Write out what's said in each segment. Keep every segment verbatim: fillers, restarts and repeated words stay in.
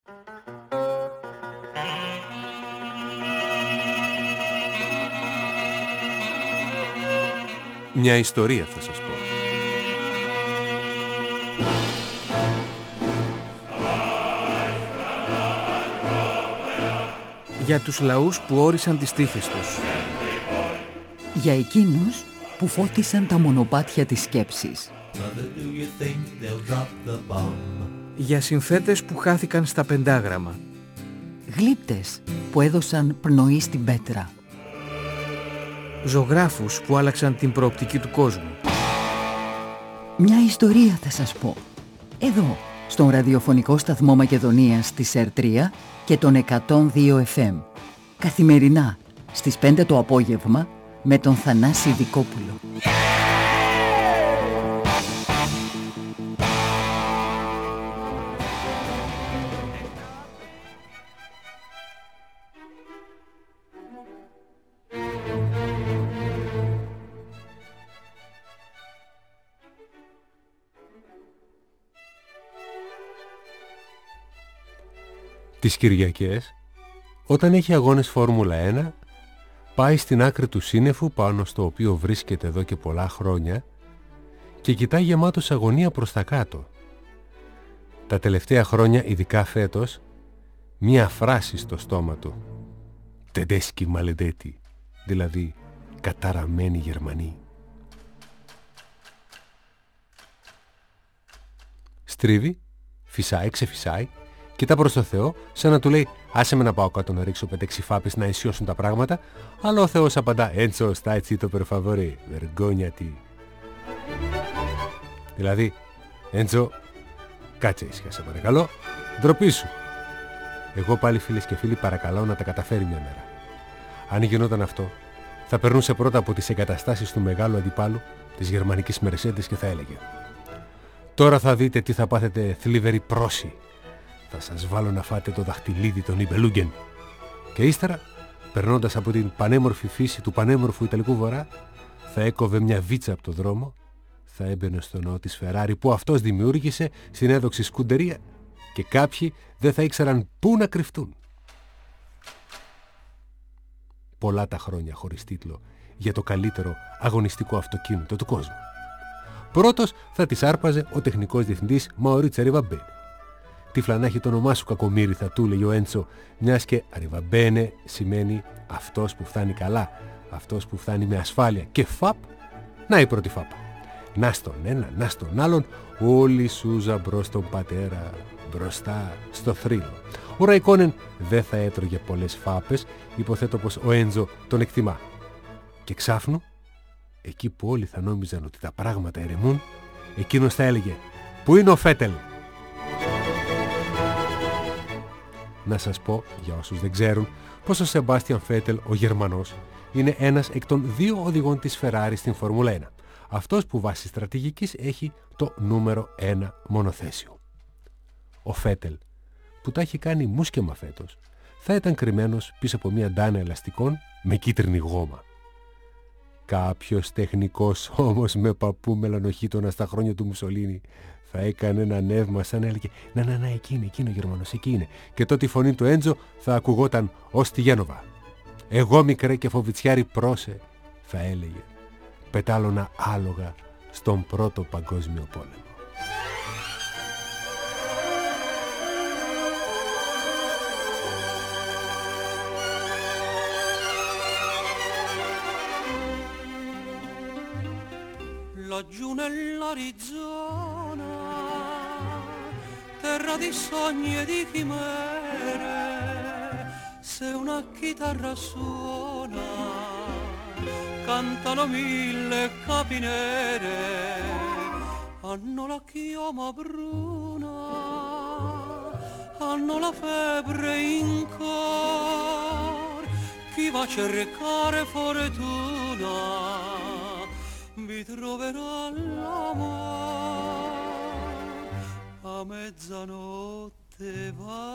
Μια ιστορία θα σας πω. Για τους λαούς που όρισαν τις τύχες τους. Για εκείνους που φώτισαν τα μονοπάτια της σκέψης. Για συνθέτες που χάθηκαν στα πεντάγραμμα. Γλύπτες που έδωσαν πνοή στην πέτρα. Ζωγράφους που άλλαξαν την προοπτική του κόσμου. Μια ιστορία θα σας πω. Εδώ, στον ραδιοφωνικό σταθμό Μακεδονίας της ΕΡ τρία και τον εκατόν δύο εφ εμ. Καθημερινά, στις πέντε το απόγευμα, με τον Θανάση Δικόπουλο. Τις Κυριακές, όταν έχει αγώνες Φόρμουλα ένα, πάει στην άκρη του σύννεφου πάνω στο οποίο βρίσκεται εδώ και πολλά χρόνια και κοιτάει γεμάτος αγωνία προς τα κάτω. Τα τελευταία χρόνια, ειδικά φέτος, μία φράση στο στόμα του. «Τεντέσκι μαλεντέτι», δηλαδή «καταραμένοι Γερμανοί». Στρίβει, φυσάει, ξεφυσάει, κοιτά προς το Θεό, σαν να του λέει «Άσε με να πάω κάτω να ρίξω πέντε-έξι φάπες να αισιώσουν τα πράγματα», αλλά ο Θεός απαντά «Έντσο, στα έτσι το περφαβορεί, βεργόνια τι». Δηλαδή, Έντσο, κάτσε ήσυχα σε παρακαλώ, ντροπή σου. Εγώ πάλι, φίλες και φίλοι, παρακαλώ να τα καταφέρει μια μέρα. Αν γινόταν αυτό, θα περνούσε πρώτα από τις εγκαταστάσεις του μεγάλου αντιπάλου, της γερμανικής Mercedes, και θα έλεγε «Τώρα θα δείτε τι θα πάθετε, θλιβεροί πρόσι. Θα σας βάλω να φάτε το δαχτυλίδι των Ιμπελούγκεν». Και ύστερα, περνώντας από την πανέμορφη φύση του πανέμορφου Ιταλικού Βορρά, θα έκοβε μια βίτσα από το δρόμο, θα έμπαινε στο ναό της Φεράρι που αυτός δημιούργησε στην έδοξη σκουντερία και κάποιοι δεν θα ήξεραν πού να κρυφτούν. Πολλά τα χρόνια χωρίς τίτλο για το καλύτερο αγωνιστικό αυτοκίνητο του κόσμου. Πρώτος θα τις άρπαζε ο τεχνικός διευθυντής Μαουρίτσο Αριβαμπένε. «Τύφλα να έχει το όνομά σου, κακομοίρη», θα του έλεγε ο Έντσο, μιας και Αριβαμπένε σημαίνει αυτός που φτάνει καλά, αυτός που φτάνει με ασφάλεια. Και φαπ, να η πρώτη φάπα. Να στον ένα, να στον άλλον, όλη η σούζα μπρος στον πατέρα, μπροστά στο θρύλο. Ο Ραϊκόνεν δεν θα έτρωγε πολλές φάπες, υποθέτω πως ο Έντζο τον εκτιμά. Και ξάφνου, εκεί που όλοι θα νόμιζαν ότι τα πράγματα ερεμούν, εκείνος θα έλεγε «Πού είναι ο Φέτελ?» Να σας πω, για όσους δεν ξέρουν, πως ο Σεμπάστιαν Φέτελ, ο Γερμανός, είναι ένας εκ των δύο οδηγών της Ferrari στην Φόρμουλα ένα. Αυτός που βάσει στρατηγικής έχει το νούμερο ένα μονοθέσιο. Ο Φέτελ, που τα έχει κάνει μουσκεμα φέτος, θα ήταν κρυμμένος πίσω από μια ντάνα ελαστικών με κίτρινη γόμα. Κάποιος τεχνικός όμως με παππού μελανοχύτωνα στα χρόνια του Μουσολίνη θα έκανε ένα νεύμα σαν έλεγε «Να, να, να, εκεί είναι, εκεί είναι ο Γερμανός, εκεί είναι». Και τότε η φωνή του Έντζο θα ακουγόταν ως τη Γένοβα. «Εγώ μικρέ και φοβιτσιάρι πρόσε», θα έλεγε, «πετάλωνα άλογα στον πρώτο παγκόσμιο πόλεμο». Laggiù nell'Arizona, terra di sogni e di chimere, se una chitarra suona, cantano mille capinere, hanno la chioma bruna, hanno la febbre in cor, chi va a cercare fortuna vi troverà l'amor, a mezzanotte va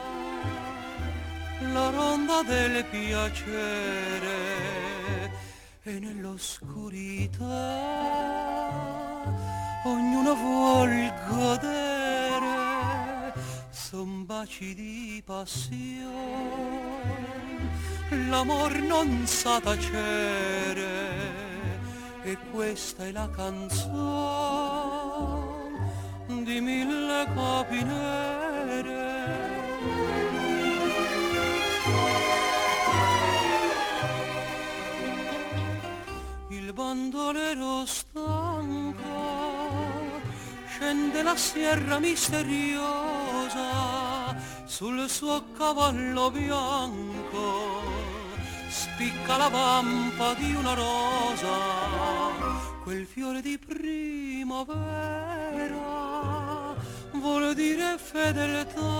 la ronda del piacere e nell'oscurità ognuno vuol godere son baci di passione, l'amor non sa tacere, e questa è la canzone di mille capi nere. Il bandolero stanco scende la sierra misteriosa sul suo cavallo bianco, spicca la vampa di una rosa, quel fiore di primavera vuole dire fedeltà,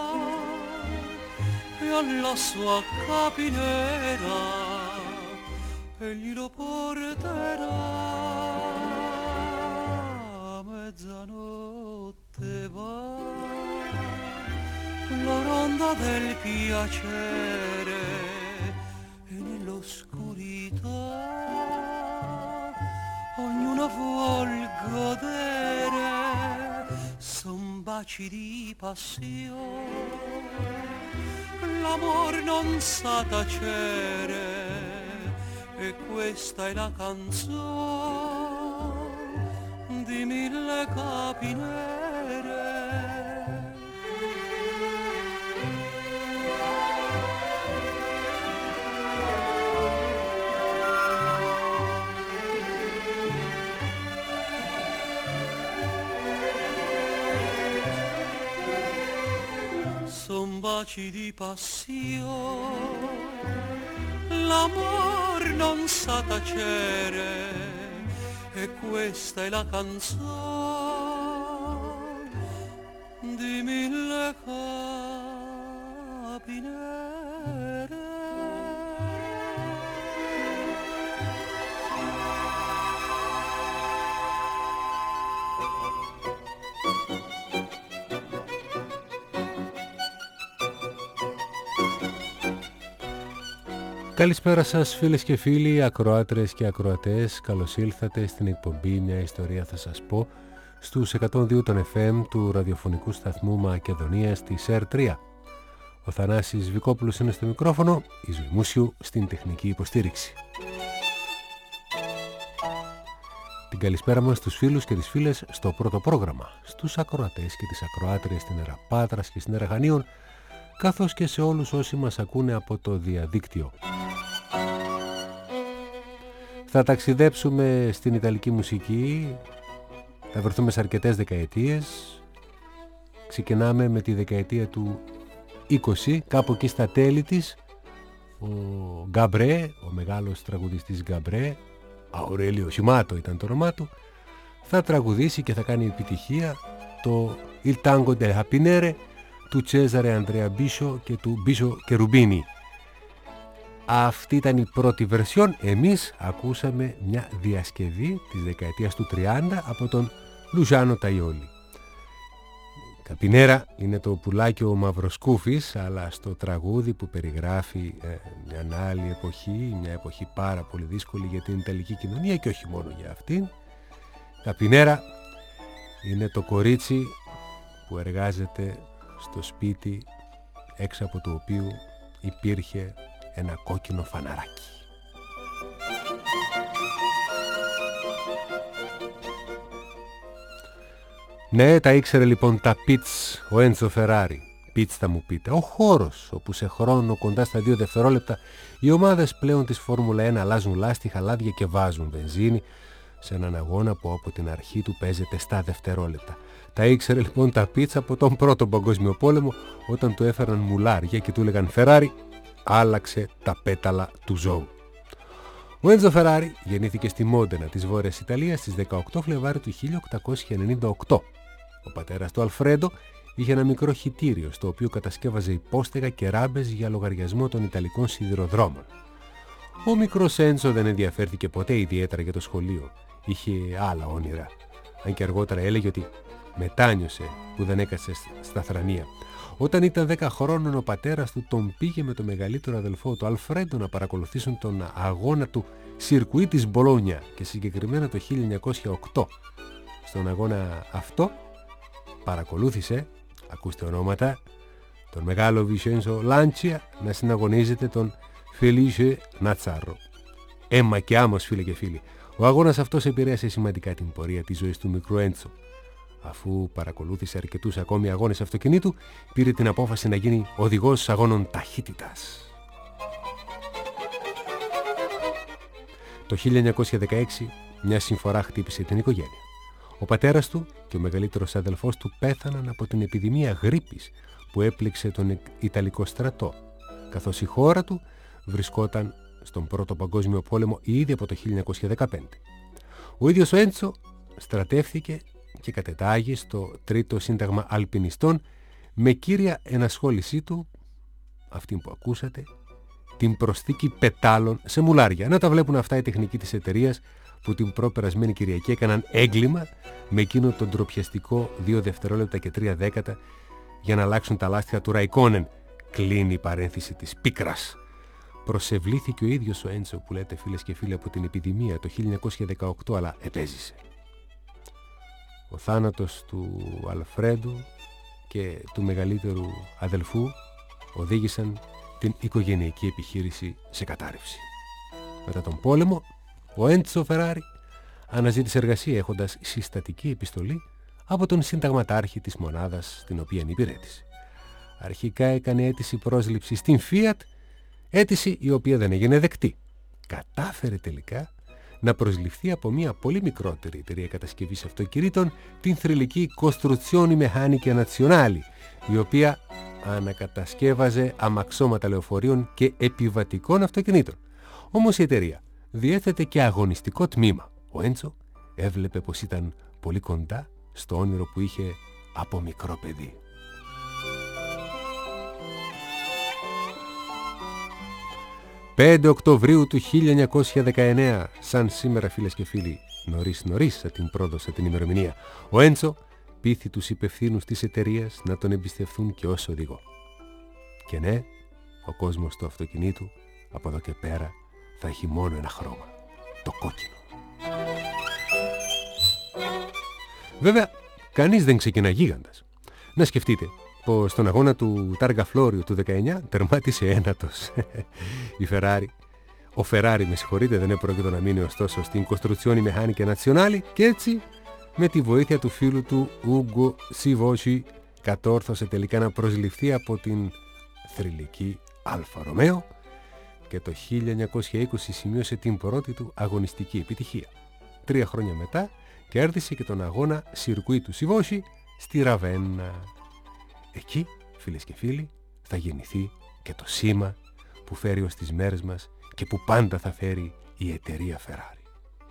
e alla sua capinera egli lo porterà. Mezzanotte va la ronda del piacere, e nell'oscurità ognuno vuol godere, son baci di passione, l'amor non sa tacere, e questa è la canzone di mille capi nere. Son baci di passione, l'amor non sa tacere, e questa è la canzone di mille capi nere. Καλησπέρα σας φίλες και φίλοι, ακροάτρες και ακροατές. Καλώς ήλθατε στην εκπομπή «Μια ιστορία θα σας πω» στους εκατόν δύο των εφ εμ του ραδιοφωνικού σταθμού Μακεδονίας της ερ τρία. Ο Θανάσης Βικόπουλος είναι στο μικρόφωνο, η Ζωή Μούσιου στην τεχνική υποστήριξη. Την καλησπέρα μας στους φίλους και τις φίλες στο πρώτο πρόγραμμα, στους ακροατές και τις ακροάτριες στην Έρα Πάτρας και στην Έρα Χανίων, καθώς και σε όλους όσοι μας ακούνε από το διαδίκτυο. Θα ταξιδέψουμε στην Ιταλική μουσική, θα βρεθούμε σε αρκετές δεκαετίες. Ξεκινάμε με τη δεκαετία του είκοσι, κάπου εκεί στα τέλη της, ο Γκαμπρέ, ο μεγάλος τραγουδιστής Γκαμπρέ, Αουρέλιο Σιμάτο ήταν το όνομά του, θα τραγουδήσει και θα κάνει επιτυχία το Il Tango del Rapinere του Τσέζαρε Ανδρέα Μπίσο και του Μπίσο Κερουμπίνη. Αυτή ήταν η πρώτη βερσιόν. Εμείς ακούσαμε μια διασκευή της δεκαετίας του τριάντα από τον Λουζάνο Ταϊόλι. Καπινέρα είναι το πουλάκι ο Μαυροσκούφης, αλλά στο τραγούδι που περιγράφει ε, μια άλλη εποχή, μια εποχή πάρα πολύ δύσκολη για την Ιταλική κοινωνία και όχι μόνο για αυτήν. Καπινέρα είναι το κορίτσι που εργάζεται στο σπίτι έξω από το οποίο υπήρχε ένα κόκκινο φαναράκι. Ναι, τα ήξερε λοιπόν τα πιτς ο Έντσο Φεράρι. Πιτς θα μου πείτε. Ο χώρος όπου σε χρόνο κοντά στα δύο δευτερόλεπτα οι ομάδες πλέον της Φόρμουλα ένα αλλάζουν λάστιχα, λάδια και βάζουν βενζίνη σε έναν αγώνα που από την αρχή του παίζεται στα δευτερόλεπτα. Τα ήξερε λοιπόν τα πιτς από τον πρώτο παγκόσμιο πόλεμο, όταν του έφεραν μουλάρια και του έλεγαν Φεράρι, άλλαξε τα πέταλα του ζώου. Ο Έντσο Φεράρι γεννήθηκε στη Μόντενα της Βόρειας Ιταλίας στις δεκαοκτώ Φλεβάρι του χίλια οκτακόσια ενενήντα οκτώ. Ο πατέρας του Αλφρέντο είχε ένα μικρό χυτήριο στο οποίο κατασκεύαζε υπόστεγα και ράμπες για λογαριασμό των Ιταλικών σιδηροδρόμων. Ο μικρός Έντσο δεν ενδιαφέρθηκε ποτέ ιδιαίτερα για το σχολείο. Είχε άλλα όνειρα. Αν και αργότερα έλεγε ότι μετάνιωσε που δεν έκατσε στα θρανία. Όταν ήταν δέκα χρόνων ο πατέρας του τον πήγε με το μεγαλύτερο αδελφό του Αλφρέντο να παρακολουθήσουν τον αγώνα του Σιρκουί της Μπολόνια και συγκεκριμένα το χίλια εννιακόσια οκτώ. Στον αγώνα αυτό παρακολούθησε ακούστε ονόματα, τον μεγάλο Βισένσο Λάντσια να συναγωνίζεται τον Φελίσσε Νατσάρο. Αίμα και άμμος, φίλε και φίλοι. Ο αγώνας αυτός επηρέασε σημαντικά την πορεία της ζωής του μικρού Έντσο. Αφού παρακολούθησε αρκετούς ακόμη αγώνες αυτοκινήτου, πήρε την απόφαση να γίνει οδηγός αγώνων ταχύτητας. Το χίλια εννιακόσια δεκαέξι μια συμφορά χτύπησε την οικογένεια. Ο πατέρας του και ο μεγαλύτερος αδελφός του πέθαναν από την επιδημία γρίπης που έπληξε τον Ιταλικό στρατό, καθώς η χώρα του βρισκόταν στον Πρώτο Παγκόσμιο Πόλεμο ήδη από το χίλια εννιακόσια δεκαπέντε. Ο ίδιος ο Έντσο στρατεύθηκε και κατετάγει στο Τρίτο Σύνταγμα Αλπινιστών με κύρια ενασχόλησή του, αυτή που ακούσατε, την προσθήκη πετάλων σε μουλάρια. Να τα βλέπουν αυτά οι τεχνικοί της εταιρείας που την προπερασμένη Κυριακή έκαναν έγκλημα με εκείνο τον ντροπιαστικό δύο δευτερόλεπτα και τρία δέκατα για να αλλάξουν τα λάστιχα του Ραϊκόνεν. Κλείνει η παρένθεση της πίκρας. Προσευλήθηκε ο ίδιος ο Έντσο, που λέτε φίλες και φίλοι, από την επιδημία το χίλια εννιακόσια δεκαοκτώ, αλλά επέζησε. Ο θάνατος του Αλφρέντου και του μεγαλύτερου αδελφού οδήγησαν την οικογενειακή επιχείρηση σε κατάρρευση. Μετά τον πόλεμο, ο Έντσο Φεράρι αναζήτησε εργασία έχοντας συστατική επιστολή από τον συνταγματάρχη της μονάδας στην οποία υπηρέτησε. Αρχικά έκανε αίτηση πρόσληψη στην Fiat, αίτηση η οποία δεν έγινε δεκτή. Κατάφερε τελικά να προσληφθεί από μια πολύ μικρότερη εταιρεία κατασκευής αυτοκινήτων, την θρυλική Costruzioni Meccaniche Nazionali, η οποία ανακατασκεύαζε αμαξώματα λεωφορείων και επιβατικών αυτοκινήτων. Όμως η εταιρεία διέθετε και αγωνιστικό τμήμα. Ο Έντσο έβλεπε πως ήταν πολύ κοντά στο όνειρο που είχε από μικρό παιδί. πέντε Οκτωβρίου του χίλια εννιακόσια δεκαεννέα, σαν σήμερα φίλες και φίλοι, νωρίς νωρίς θα την πρόδωσα την ημερομηνία, ο Έντσο πείθει τους υπευθύνους της εταιρείας να τον εμπιστευθούν και ως οδηγό. Και ναι, ο κόσμος του αυτοκινήτου από εδώ και πέρα θα έχει μόνο ένα χρώμα, το κόκκινο. Βέβαια, κανείς δεν ξεκινά γίγαντας. Να σκεφτείτε πως στον αγώνα του Τάργα Φλόριο του δεκαεννιά τερμάτισε ένατος. Η Ferrari, ο Ferrari με συγχωρείτε, δεν έπρεπε να μείνει ωστόσο στην Costruzioni Meccaniche Nazionali και έτσι με τη βοήθεια του φίλου του Ούγκο Σιβότσι κατόρθωσε τελικά να προσληφθεί από την θρυλική Αλφα Ρωμαίο και το χίλια εννιακόσια είκοσι σημείωσε την πρώτη του αγωνιστική επιτυχία. Τρία χρόνια μετά κέρδισε και τον αγώνα Σιρκουί του Σιβότσι στη Ραβέννα. Εκεί, φίλες και φίλοι, θα γεννηθεί και το σήμα που φέρει ως τις μέρες μας και που πάντα θα φέρει η εταιρεία Ferrari.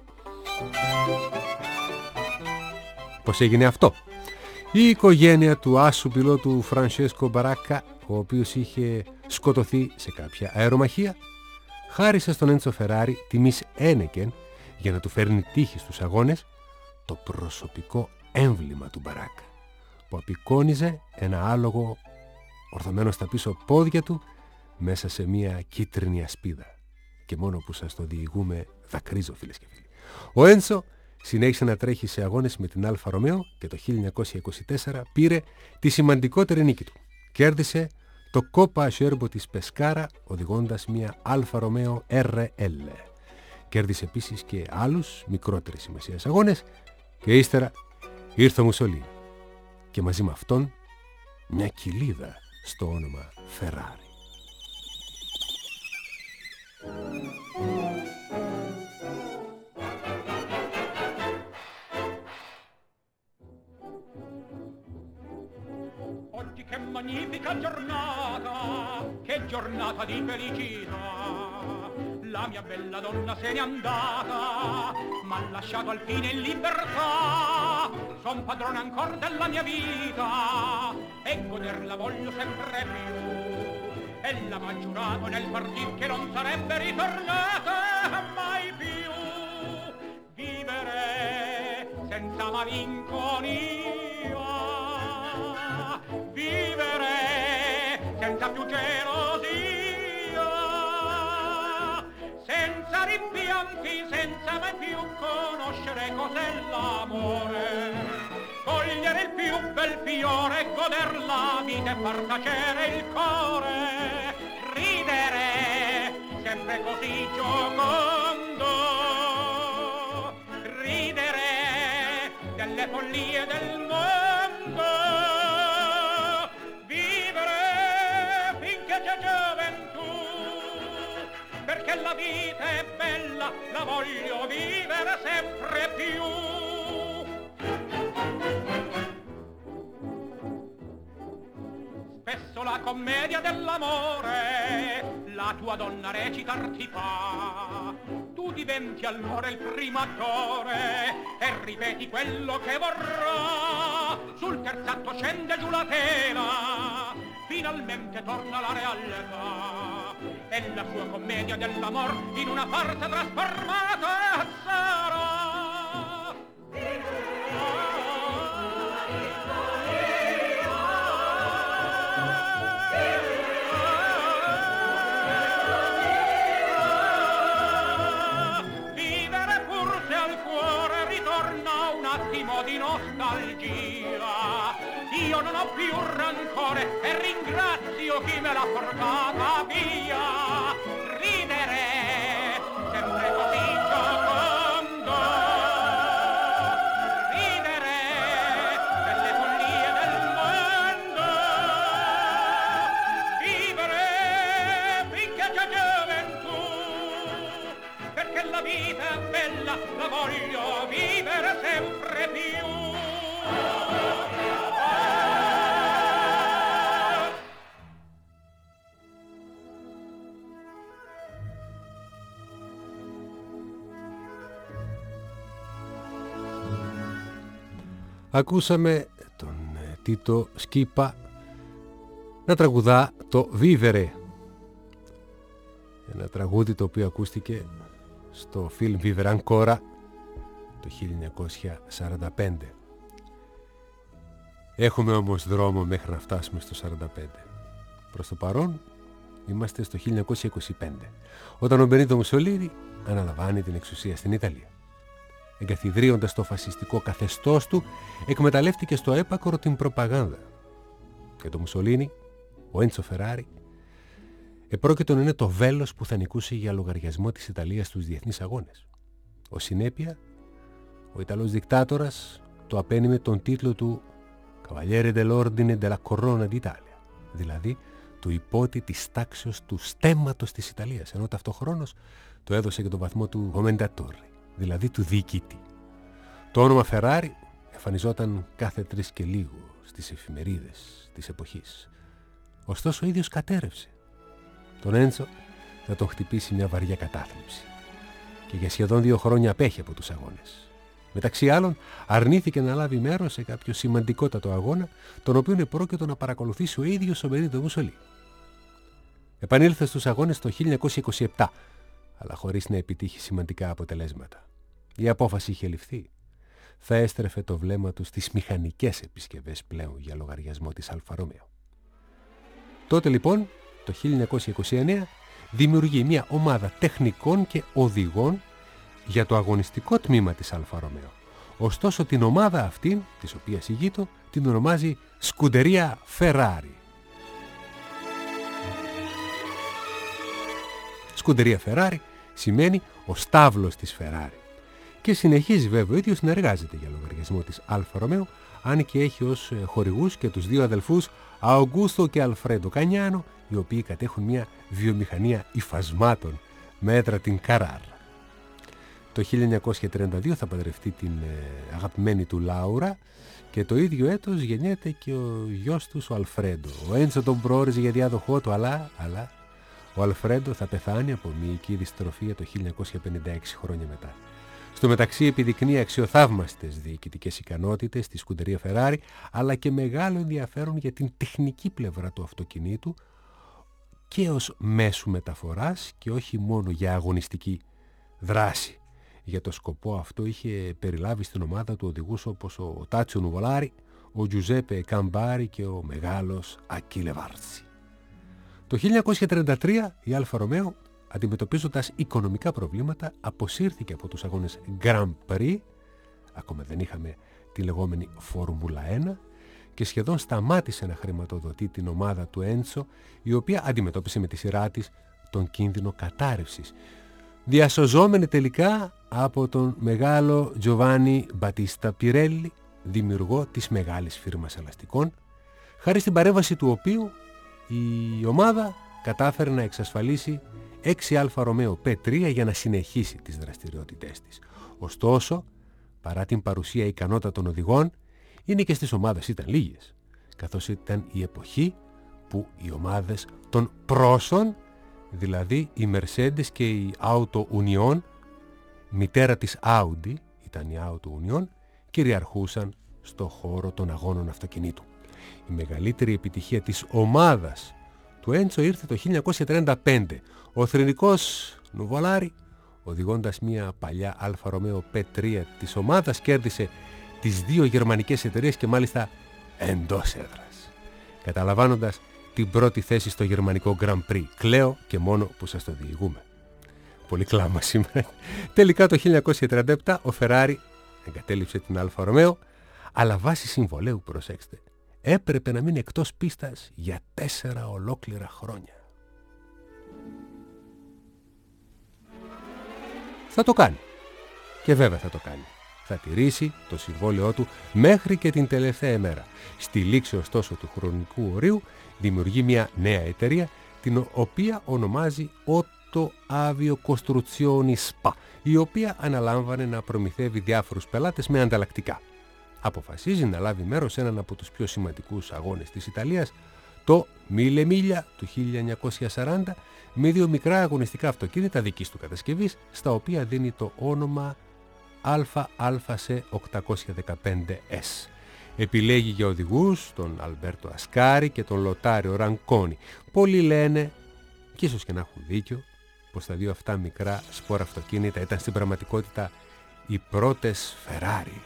Πώς έγινε αυτό? Η οικογένεια του άσου πιλότου Φρανσέσκο Μπαράκκα, ο οποίος είχε σκοτωθεί σε κάποια αερομαχία, χάρισε στον Έντσο Φεράρι τιμής Ένεκεν για να του φέρνει τύχη στους αγώνες το προσωπικό έμβλημα του Μπαράκκα, που απεικόνιζε ένα άλογο ορθωμένο στα πίσω πόδια του μέσα σε μια κίτρινη ασπίδα. Και μόνο που σας το διηγούμε δακρύζω, φίλες και φίλοι. Ο Έντσο συνέχισε να τρέχει σε αγώνες με την Αλφα Ρωμαίο και το χίλια εννιακόσια είκοσι τέσσερα πήρε τη σημαντικότερη νίκη του. Κέρδισε το Κόπα Ασέρμπο της Πεσκάρα οδηγώντας μια Αλφα Ρωμαίο αρ ελ. Κέρδισε επίσης και άλλους μικρότερης σημασίας αγώνες και ύστερα ήρθε ο Μουσολίνι και μαζί με αυτόν μια κοιλίδα στο όνομα Ferrari. Oggi che magnifica giornata, che giornata di felicità. La mia bella donna se n'è andata, m'ha lasciato al fine in libertà. Son padrone ancora della mia vita e goderla voglio sempre più. Ella m'ha giurato nel partir che non sarebbe ritornata mai più. Vivere senza malinconia, vivere senza più gelosia, senza rimpianti, senza mai più conoscere cos'è l'amore. Con gli cogliere il più bel fiore, goder la vita e far tacere il cuore, ridere sempre così giocondo, ridere delle follie del mondo, vivere finché c'è gioventù, perché la vita è bella, la voglio vivere sempre più. Spesso la commedia dell'amore la tua donna recitar ti fa, tu diventi allora il primo attore e ripeti quello che vorrà. Sul terzo atto scende giù la tela, finalmente torna la realtà e la sua commedia dell'amor in una farsa trasformata sarà. Di nostalgia, io non ho più rancore e ringrazio chi me l'ha portata via. Ridere sempre così giocondo, ridere delle follie del mondo, vivere finché c'è gioventù, perché la vita è bella, la voglio vivere sempre più. Ακούσαμε τον Τίτο Σκύπα να τραγουδά το «Βίβερε», ένα τραγούδι το οποίο ακούστηκε στο φιλμ «Vivere Ancora» το χίλια εννιακόσια σαράντα πέντε. Έχουμε όμως δρόμο μέχρι να φτάσουμε στο σαράντα πέντε. Προς το παρόν είμαστε στο χίλια εννιακόσια είκοσι πέντε, όταν ο Μπενίτο Μουσολίνι αναλαμβάνει την εξουσία στην Ιταλία. Εγκαθιδρύοντας το φασιστικό καθεστώς του, εκμεταλλεύτηκε στο έπακρο την προπαγάνδα. Και το Μουσολίνι, ο Έντσο Φεράρι, επρόκειτο να είναι το βέλος που θα νικούσε για λογαριασμό της Ιταλίας στους διεθνείς αγώνες. Ως συνέπεια, ο Ιταλός δικτάτορας το απένιμε τον τίτλο του «Cavaliere dell'Ordine della Corona d'Italia», δηλαδή του υπότη της τάξεως του στέμματος της Ιταλίας, ενώ ταυτοχρόνως το έδωσε και τον βαθμό του «Commendatore», δηλαδή του διοικητή. Το όνομα Φεράρι εμφανιζόταν κάθε τρεις και λίγο στις εφημερίδες της εποχής. Ωστόσο ο ίδιος κατέρευσε. Τον Έντσο θα τον χτυπήσει μια βαριά κατάθλιψη και για σχεδόν δύο χρόνια απέχει από τους αγώνες. Μεταξύ άλλων, αρνήθηκε να λάβει μέρος σε κάποιο σημαντικότατο αγώνα, τον οποίο επρόκειτο να παρακολουθήσει ο ίδιος ο Μπενίτο Μουσολίνι. Επανήλθε στους αγώνες το χίλια εννιακόσια είκοσι επτά, αλλά χωρίς να επιτύχει σημαντικά αποτελέσματα. Η απόφαση είχε ληφθεί. Θα έστρεφε το βλέμμα του στις μηχανικές επισκευές πλέον για λογαριασμό της Αλφα Ρωμαίο. Τότε λοιπόν, το χίλια εννιακόσια είκοσι εννέα, δημιουργεί μια ομάδα τεχνικών και οδηγών για το αγωνιστικό τμήμα της Αλφα Ρωμαίο. Ωστόσο την ομάδα αυτή, της οποίας ηγείτο, την ονομάζει Σκουτερία Φεράρι. Σκουτερία Φεράρι σημαίνει ο στάβλος της Φεράρι. Και συνεχίζει βέβαια ο ίδιος να εργάζεται για λογαριασμό της Αλφα Ρωμαίο, αν και έχει ως χορηγούς και τους δύο αδελφούς Αουγκούστο και Αλφρέντο Κανιάνο, οι οποίοι κατέχουν μια βιομηχανία υφασμάτων μέτρα την Καράρα. Το χίλια εννιακόσια τριάντα δύο θα παντρευτεί την ε, αγαπημένη του Λάουρα και το ίδιο έτος γεννιέται και ο γιος τους ο Αλφρέντο. Ο Έντσο τον προόριζε για διάδοχό του, αλλά, αλλά ο Αλφρέντο θα πεθάνει από μυϊκή δυστροφία το χίλια εννιακόσια πενήντα έξι χρόνια μετά. Στο μεταξύ επιδεικνύει αξιοθαύμαστες διοικητικές ικανότητες στη Σκουτερία Φεράρι, αλλά και μεγάλο ενδιαφέρον για την τεχνική πλευρά του αυτοκινήτου και ως μέσου μεταφοράς και όχι μόνο για αγωνιστική δράση. Για το σκοπό αυτό είχε περιλάβει στην ομάδα του οδηγούς όπως ο Τάτσιο Νουβολάρη, ο Τζουζέπε Καμπάρι και ο μεγάλος Ακίλε Βάρτσι. Το χίλια εννιακόσια τριάντα τρία η Αλφα Ρωμαίο, αντιμετωπίζοντας οικονομικά προβλήματα, αποσύρθηκε από τους αγώνες Grand Prix. Ακόμα δεν είχαμε τη λεγόμενη Φόρμουλα ένα και σχεδόν σταμάτησε να χρηματοδοτεί την ομάδα του Έντσο, η οποία αντιμετώπισε με τη σειρά της τον κίνδυνο κατάρρευσης, διασωζόμενη τελικά από τον μεγάλο Τζοβάνι Μπατίστα Πιρέλι, δημιουργό της μεγάλης φίρμας ελαστικών, χάρη στην παρέμβαση του οποίου η ομάδα κατάφερε να εξασφαλίσει έξι Αλφα Ρωμαίο Πι τρία για να συνεχίσει τις δραστηριότητές της. Ωστόσο, παρά την παρουσία ικανότατων οδηγών, οι νίκες της ομάδας ήταν λίγες, καθώς ήταν η εποχή που οι ομάδες των πρόσων, δηλαδή η Mercedes και η Auto Union, μητέρα της Audi, ήταν η Auto Union, κυριαρχούσαν στο χώρο των αγώνων αυτοκινήτου. Η μεγαλύτερη επιτυχία της ομάδας του Έντσο ήρθε το χίλια εννιακόσια τριάντα πέντε. Ο θρηνικός Νουβολάρη, οδηγώντας μια παλιά Αλφα Ρωμαίο Πι τρία της ομάδας, κέρδισε τις δύο γερμανικές εταιρείες και μάλιστα εντός έδρας, καταλαμβάνοντας την πρώτη θέση στο γερμανικό Grand Prix. Κλαίω και μόνο που σας το διηγούμε. Πολύ κλάμα σήμερα. Τελικά το χίλια εννιακόσια τριάντα επτά ο Φεράρι εγκατέλειψε την Αλφα Ρωμαίο, αλλά βάσει συμβολέου, προσέξτε, έπρεπε να μείνει εκτός πίστας για τέσσερα ολόκληρα χρόνια. Θα το κάνει. Και βέβαια θα το κάνει. Θα τηρήσει το συμβόλαιό του μέχρι και την τελευταία ημέρα. Στη λήξη ωστόσο του χρονικού ορίου δημιουργεί μια νέα εταιρεία, την οποία ονομάζει Otto Avio Costruzioni Spa, η οποία αναλάμβανε να προμηθεύει διάφορους πελάτες με ανταλλακτικά. Αποφασίζει να λάβει μέρος σε έναν από τους πιο σημαντικούς αγώνες της Ιταλίας, το Μίλε Μίλια του χίλια εννιακόσια σαράντα, με δύο μικρά αγωνιστικά αυτοκίνητα δικής του κατασκευής, στα οποία δίνει το όνομα Αλφα Αλφα Σε οκτακόσια δεκαπέντε Ες. Επιλέγει για οδηγούς τον Αλμπέρτο Ασκάρι και τον Λοτάριο Ρανκόνι. Πολλοί λένε, και ίσως και να έχουν δίκιο, πως τα δύο αυτά μικρά σπορ αυτοκίνητα ήταν στην πραγματικότητα οι πρώτες Φεράρι.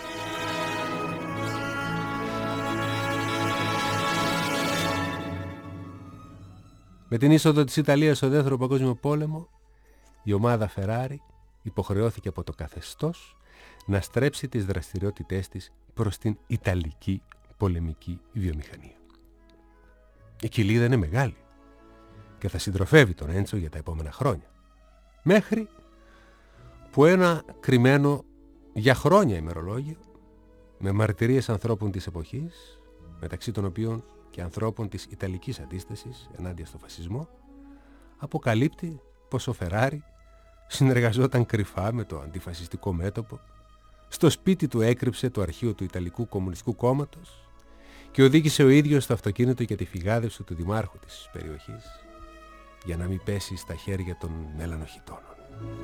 Με την είσοδο της Ιταλίας στο Δεύτερο Παγκόσμιο Πόλεμο, η ομάδα Φεράρι υποχρεώθηκε από το καθεστώς να στρέψει τις δραστηριότητές της προς την Ιταλική πολεμική βιομηχανία. Η κοιλίδα είναι μεγάλη και θα συντροφεύει τον Έντσο για τα επόμενα χρόνια. Μέχρι που ένα κρυμμένο για χρόνια ημερολόγιο, με μαρτυρίες ανθρώπων της εποχής, μεταξύ των οποίων και ανθρώπων της Ιταλικής αντίστασης ενάντια στο φασισμό, αποκαλύπτει πως ο Φεράρι συνεργαζόταν κρυφά με το αντιφασιστικό μέτωπο, στο σπίτι του έκρυψε το αρχείο του Ιταλικού Κομμουνιστικού Κόμματος και οδήγησε ο ίδιος στο αυτοκίνητο για τη φυγάδευση του δημάρχου της περιοχής, για να μην πέσει στα χέρια των μελανοχιτώνων.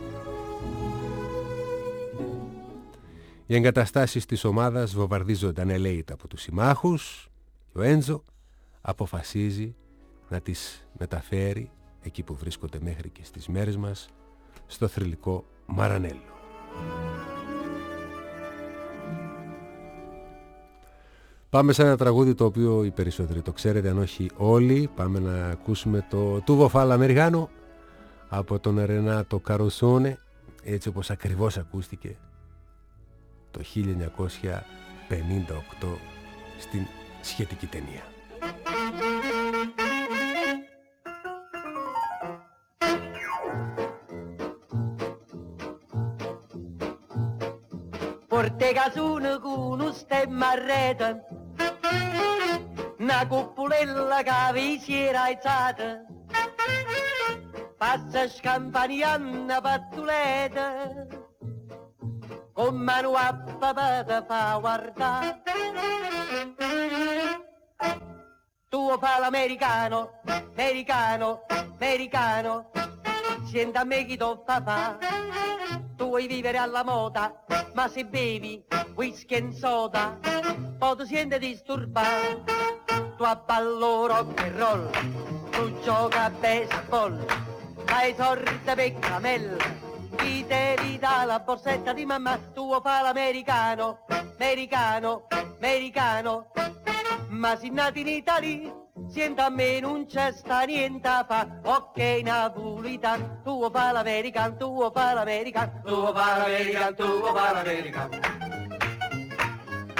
Οι εγκαταστάσεις της ομάδας βομβαρδίζονταν ελέητα από τους συμμάχους και ο Έντζο αποφασίζει να τις μεταφέρει εκεί που βρίσκονται μέχρι και στις μέρες μας, στο θρυλικό Μαρανέλο. Πάμε σε ένα τραγούδι το οποίο οι περισσότεροι το ξέρετε, αν όχι όλοι. Πάμε να ακούσουμε το Tuvo fa l'Americano από τον Ρενάτο Καροσόνε, έτσι όπως ακριβώς ακούστηκε το χίλια εννιακόσια πενήντα οκτώ στην σχετική ταινία. Porte casone con un stemma a rete, una cuppolella che vi si era alzata, passa scampanianna pattuleta, con mano a papà te fa guardare. Tu fa l'americano, americano, americano, senta a me chi t'ho fa fa. Tu vuoi vivere alla moda, ma se bevi whisky e soda, poi ti senti disturbato. Tu abballo rock and roll, tu gioca a baseball, hai sordi per camella, chi te li dà la borsetta di mamma. Tu fa l'americano, americano, americano, ma si nati in Italia, senta a me non c'è sta niente a fa. Ok napolitan, tu fa l'American, tu fa l'American, tu fa l'American, tu fa l'American.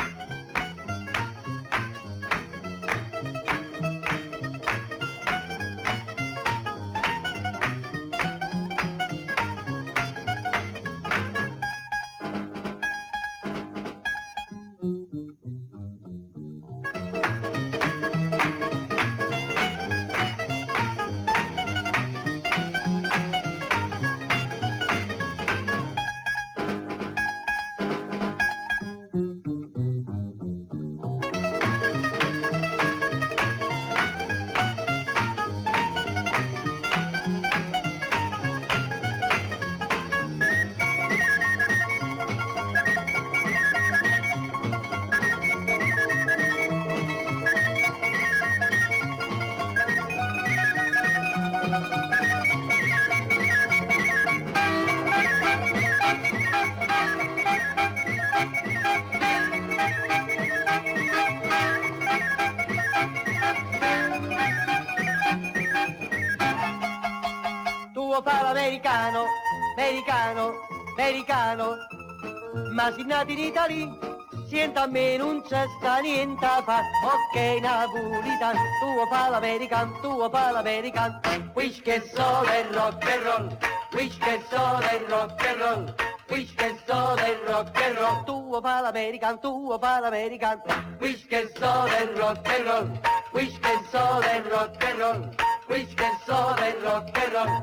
parla americano, americano, americano. Ma si nati in Italia, sienta a me non c'è sta niente a fa. Ok, napolitan, tuo parla americano, tuo parla americano. Wish che so del rock and roll, wish che so del rock and roll. Wish che so del rock and roll, tuo parla americano, tuo parla americano. Wish che so del rock and roll, wish che so del rock and roll, wish che so del rock and roll.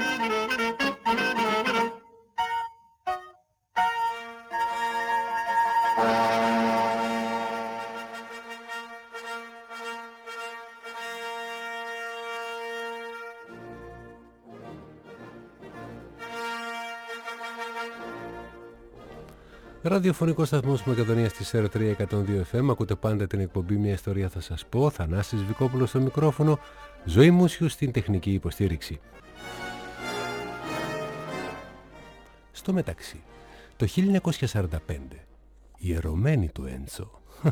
Ραδιοφωνικός σταθμός Μακεδονίας της ΕΡ τρία εκατόν δύο εφ εμ. Ακούτε πάντα την εκπομπή «Μια ιστορία θα σας πω». Θανάσης Βικόπουλος στο μικρόφωνο, Ζωή Μούσιου στην τεχνική υποστήριξη. Στο μεταξύ, το χίλια εννιακόσια σαράντα πέντε, η ερωμένη του Έντσο,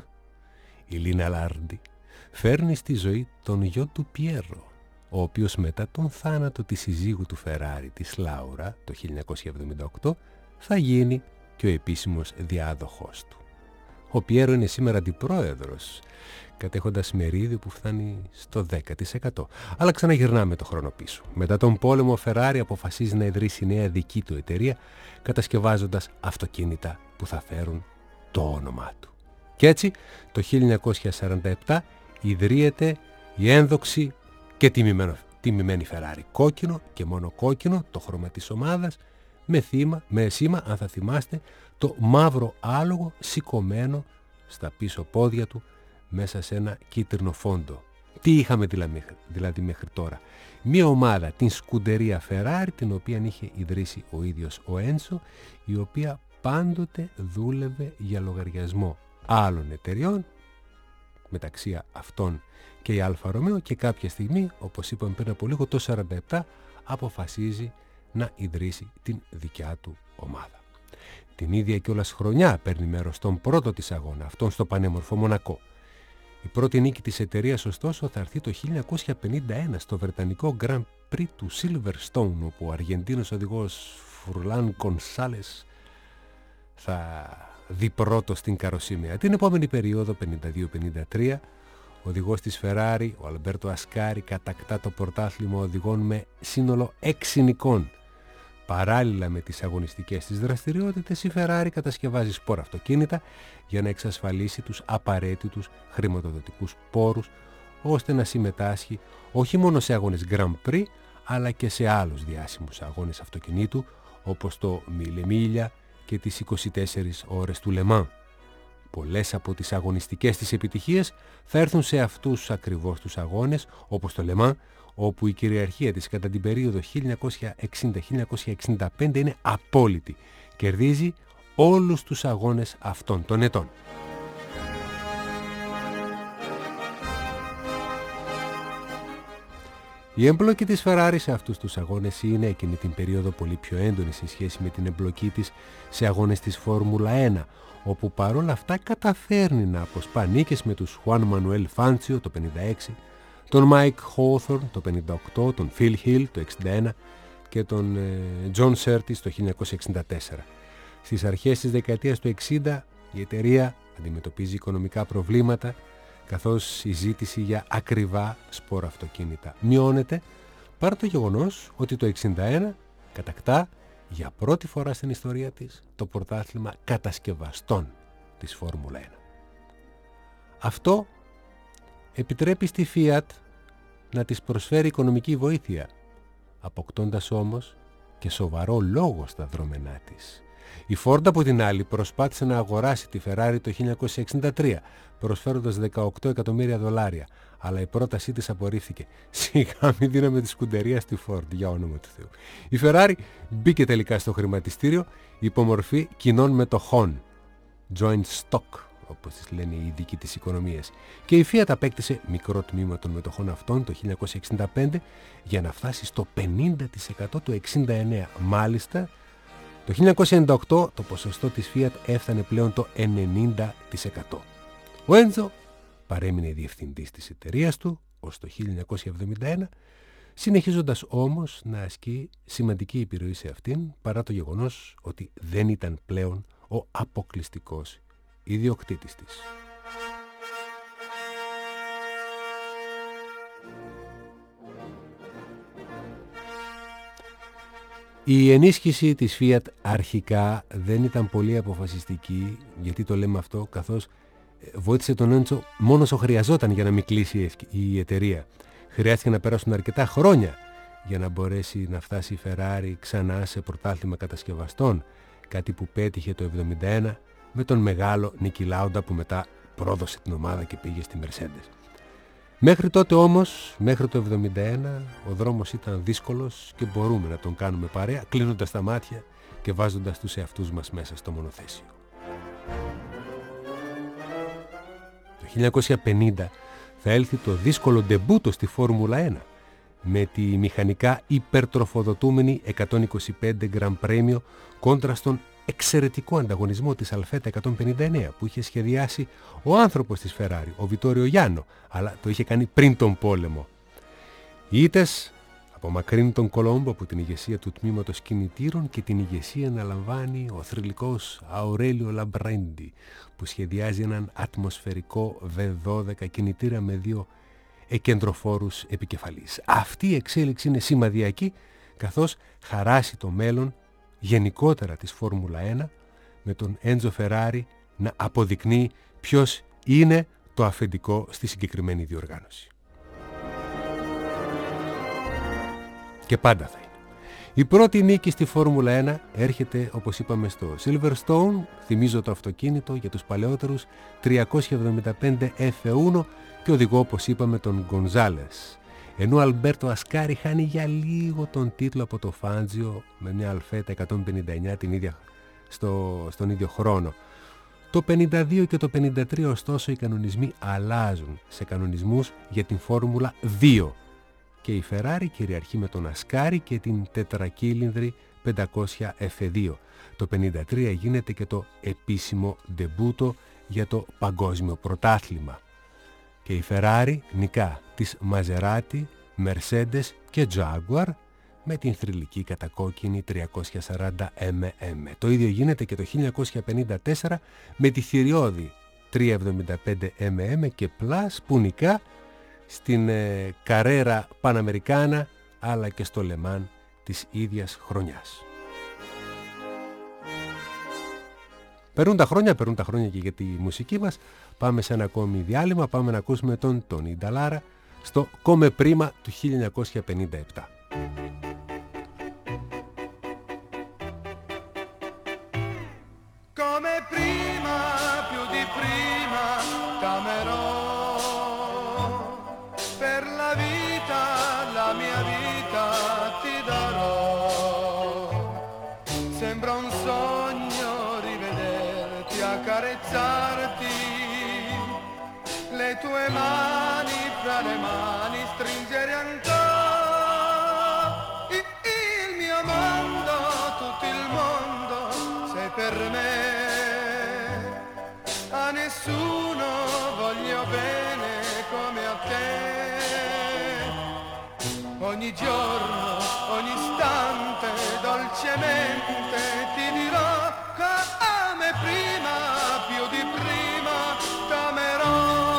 η Λίνα Λάρντι, φέρνει στη ζωή τον γιο του Πιέρο, ο οποίος μετά τον θάνατο της συζύγου του Φεράρι, της Λάουρα, το χίλια εννιακόσια εβδομήντα οκτώ, θα γίνει και ο επίσημος διάδοχός του. Ο Πιέρο είναι σήμερα αντιπρόεδρος, κατέχοντας μερίδιο που φτάνει στο δέκα τοις εκατό. Αλλά ξαναγυρνάμε το χρόνο πίσω. Μετά τον πόλεμο, ο Φεράρι αποφασίζει να ιδρύσει νέα δική του εταιρεία, κατασκευάζοντας αυτοκίνητα που θα φέρουν το όνομά του. Και έτσι, το χίλια εννιακόσια σαράντα επτά ιδρύεται η ένδοξη και τιμημένο, τιμημένη Φεράρι. Κόκκινο και μόνο κόκκινο, το χρώμα της ομάδας, με, θύμα, με σήμα, αν θα θυμάστε, το μαύρο άλογο σηκωμένο στα πίσω πόδια του μέσα σε ένα κίτρινο φόντο. Τι είχαμε δηλαδή, δηλαδή μέχρι τώρα? Μία ομάδα, την Σκουντερία Φεράρι, την οποία είχε ιδρύσει ο ίδιος ο Έντσο, η οποία πάντοτε δούλευε για λογαριασμό άλλων εταιριών, μεταξύ αυτών και η Αλφα Ρωμαίο, και κάποια στιγμή, όπως είπαμε πριν από λίγο, το σαράντα επτά αποφασίζει να ιδρύσει την δικιά του ομάδα. Την ίδια κιόλας χρονιά παίρνει μέρος στον πρώτο της αγώνα, αυτόν στο πανέμορφο Μονακό. Η πρώτη νίκη της εταιρείας, ωστόσο, θα έρθει το χίλια εννιακόσια πενήντα ένα στο βρετανικό Grand Prix του Silverstone, όπου ο Αργεντίνος οδηγός Φουρλάν Κονσάλες θα δει πρώτο στην καροσίμια. Την επόμενη περίοδο, πενήντα δύο πενήντα τρία, ο οδηγός της Ferrari, ο Αλμπέρτο Ασκάρι, κατακτά το πρωτάθλημα οδηγών με σύνολο έξι νικών. Παράλληλα με τις αγωνιστικές της δραστηριότητες, η Ferrari κατασκευάζει σπόρα αυτοκίνητα για να εξασφαλίσει τους απαραίτητους χρηματοδοτικούς πόρους, ώστε να συμμετάσχει όχι μόνο σε αγώνες Grand Prix, αλλά και σε άλλους διάσημους αγώνες αυτοκινήτου, όπως το Μίλε Μίλια και τις είκοσι τέσσερις ώρες του Λεμάν. Πολλές από τις αγωνιστικές της επιτυχίες θα έρθουν σε αυτούς ακριβώς τους αγώνες, όπως το Λεμάν, όπου η κυριαρχία της κατά την περίοδο χίλια εννιακόσια εξήντα με χίλια εννιακόσια εξήντα πέντε είναι απόλυτη. Κερδίζει όλους τους αγώνες αυτών των ετών. Η εμπλοκή της Ferrari σε αυτούς τους αγώνες είναι εκείνη την περίοδο πολύ πιο έντονη σε σχέση με την εμπλοκή της σε αγώνες της Φόρμουλα ένα, όπου παρόλα αυτά καταφέρνει να αποσπά νίκες με τους Juan Manuel Fangio το πενήντα έξι, τον Mike Hawthorne το πενήντα οκτώ, τον Phil Hill το εξήντα ένα και τον ε, John Surtees το χίλια εννιακόσια εξήντα τέσσερα. Στις αρχές της δεκαετίας του εξήντα η εταιρεία αντιμετωπίζει οικονομικά προβλήματα, καθώς η ζήτηση για ακριβά σπόρα αυτοκίνητα μειώνεται, παρά το γεγονός ότι το εξήντα ένα κατακτά για πρώτη φορά στην ιστορία της το πρωτάθλημα κατασκευαστών της Φόρμουλα ένα. Αυτό επιτρέπει στη Fiat να της προσφέρει οικονομική βοήθεια, αποκτώντας όμως και σοβαρό λόγο στα δρόμενά της. Η Ford, από την άλλη, προσπάθησε να αγοράσει τη Ferrari το χίλια εννιακόσια εξήντα τρία, προσφέροντας δεκαοκτώ εκατομμύρια δολάρια, αλλά η πρότασή της απορρίφθηκε. Σιγά μην δίναμε τη σκουντερία στη Ford, για όνομα του Θεού. Η Ferrari μπήκε τελικά στο χρηματιστήριο υπό μορφή κοινών μετοχών, joint stock, όπως τις λένε οι ειδικοί της οικονομίας, και η Fiat απέκτησε μικρό τμήμα των μετοχών αυτών το χίλια εννιακόσια εξήντα πέντε για να φτάσει στο πενήντα τοις εκατό το εξήντα εννέα. Μάλιστα, το χίλια εννιακόσια ενενήντα οκτώ το ποσοστό της Fiat έφτανε πλέον το ενενήντα τοις εκατό. Ο Έντσο παρέμεινε διευθυντής της εταιρείας του ως το χίλια εννιακόσια εβδομήντα ένα, συνεχίζοντας όμως να ασκεί σημαντική επιρροή σε αυτήν, παρά το γεγονός ότι δεν ήταν πλέον ο αποκλειστικός ιδιοκτήτης της. Η ενίσχυση της Fiat αρχικά δεν ήταν πολύ αποφασιστική, γιατί το λέμε αυτό, καθώς βοήθησε τον Έντσο μόνο όσο χρειαζόταν για να μην κλείσει η εταιρεία. Χρειάστηκε να περάσουν αρκετά χρόνια για να μπορέσει να φτάσει η Ferrari ξανά σε πρωτάθλημα κατασκευαστών, κάτι που πέτυχε το εβδομήντα ένα με τον μεγάλο Νίκι Λάουντα που μετά πρόδωσε την ομάδα και πήγε στη Mercedes. Μέχρι τότε όμως, μέχρι το εβδομήντα ένα, ο δρόμος ήταν δύσκολος και μπορούμε να τον κάνουμε παρέα, κλείνοντας τα μάτια και βάζοντας τους εαυτούς μας μέσα στο μονοθέσιο. Το χίλια εννιακόσια πενήντα θα έλθει το δύσκολο ντεμπούτο στη Φόρμουλα ένα, με τη μηχανικά υπερτροφοδοτούμενη εκατόν είκοσι πέντε Grand Premio κόντρα στον εξαιρετικό ανταγωνισμό της Αλφέτα εκατόν πενήντα εννέα που είχε σχεδιάσει ο άνθρωπος της Ferrari, ο Βιτόριο Γιάννο, αλλά το είχε κάνει πριν τον πόλεμο. Οι ήττες απομακρύνουν τον Κολόμπο από την ηγεσία του τμήματος κινητήρων και την ηγεσία να λαμβάνει ο θρυλικός Αουρέλιο Λαμπρέντι, που σχεδιάζει έναν ατμοσφαιρικό βι δώδεκα κινητήρα με δύο εκεντροφόρους επικεφαλής. Αυτή η εξέλιξη είναι σημαδιακή, καθώς χαράσει το μέλλον γενικότερα της Φόρμουλα ένα, με τον Έντζο Φεράρι να αποδεικνύει ποιος είναι το αφεντικό στη συγκεκριμένη διοργάνωση. Και πάντα θα είναι. Η πρώτη νίκη στη Φόρμουλα ένα έρχεται, όπως είπαμε, στο Silverstone. Θυμίζω το αυτοκίνητο για τους παλαιότερους, τριακόσια εβδομήντα πέντε εφ ουάν και οδηγό, όπως είπαμε, τον Γκονζάλες. Ενώ ο Αλμπέρτο Ασκάρι χάνει για λίγο τον τίτλο από το Φάντζιο με μια Αλφέτα εκατόν πενήντα εννέα την ίδια, στο, στον ίδιο χρόνο. Το πενήντα δύο και το πενήντα τρία ωστόσο οι κανονισμοί αλλάζουν σε κανονισμούς για την Φόρμουλα δύο και η Ferrari κυριαρχεί με τον Ασκάρι και την τετρακύλινδρη πεντακόσια εφ δύο. Το πενήντα τρία γίνεται και το επίσημο ντεμπούτο για το παγκόσμιο πρωτάθλημα. Και η Ferrari νικά τις Maserati, Mercedes και Jaguar με την θρυλική κατακόκκινη τριακόσια σαράντα μιλιμέτρ. Το ίδιο γίνεται και το χίλια εννιακόσια πενήντα τέσσερα με τη θηριώδη τριακόσια εβδομήντα πέντε μιλιμέτρ και Plus που νικά στην ε, Καρέρα Παναμερικάνα αλλά και στο Λεμάν της ίδιας χρονιάς. Περνούν τα χρόνια, περνούν τα χρόνια και για τη μουσική μας. Πάμε σε ένα ακόμη διάλειμμα, πάμε να ακούσουμε τον Τόνι Νταλάρα στο Come Prima του χίλια εννιακόσια πενήντα επτά. Come prima, più di prima, t'amerò. Per la vita, la mia vita ti darò. Sembra un sogno rivederti, accarezzarti, le tue mani fra le mani stringere ancora. Il mio mondo, tutto il mondo, sei per me. A nessuno voglio bene come a te. Ogni giorno, ogni istante, dolcemente ti dirò come prima, più di prima, t'amerò.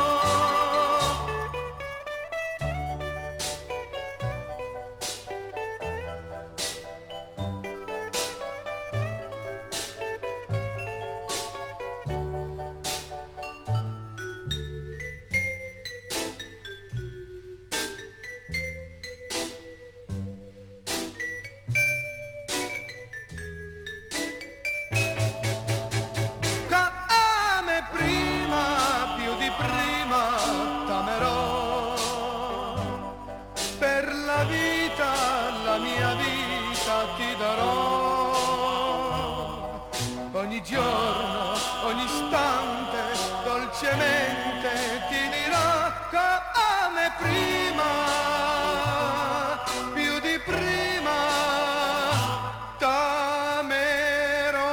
Ogni giorno, ogni istante, dolcemente ti dirò come prima, più di prima, t'amerò.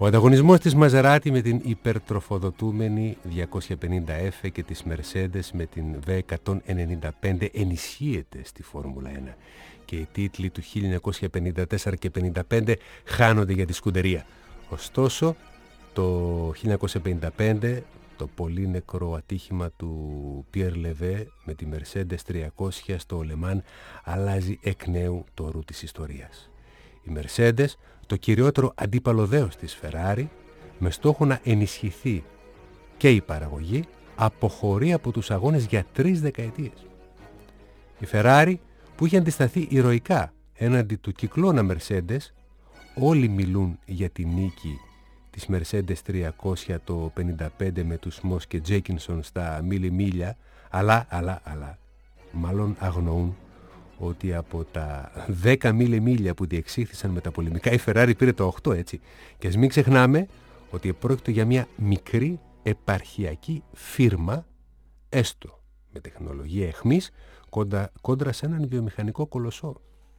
Ο ανταγωνισμός της Μαζεράτι με την υπερτροφοδοτούμενη διακόσια πενήντα εφ και της Mercedes με την βι εκατόν ενενήντα πέντε ενισχύεται στη Φόρμουλα ένα και οι τίτλοι του χίλια εννιακόσια πενήντα τέσσερα και πενήντα πέντε χάνονται για τη σκουντερία. Ωστόσο, το χίλια εννιακόσια πενήντα πέντε, το πολύ νεκρό ατύχημα του Πιέρ Λεβέ με τη Mercedes τριακόσια στο Λεμάν αλλάζει εκ νέου το ρου της ιστορίας. Η Mercedes, το κυριότερο αντίπαλο δέος της Ferrari, με στόχο να ενισχυθεί και η παραγωγή, αποχωρεί από τους αγώνες για τρεις δεκαετίες. Η Ferrari, που είχε αντισταθεί ηρωικά έναντι του κυκλώνα Mercedes, όλοι μιλούν για τη νίκη της Mercedes τριακόσια το πενήντα πέντε με τους Μος και Τζέκινσον στα μίλι μίλια, αλλά, αλλά, αλλά, μάλλον αγνοούν ότι από τα δέκα μίλι μίλια που διεξήχθησαν με τα πολεμικά η Ferrari πήρε το οκτώ, έτσι. Και ας μην ξεχνάμε ότι πρόκειται για μια μικρή επαρχιακή φίρμα, έστω με τεχνολογία εχμής, κόντρα, κόντρα σε έναν βιομηχανικό κολοσσό.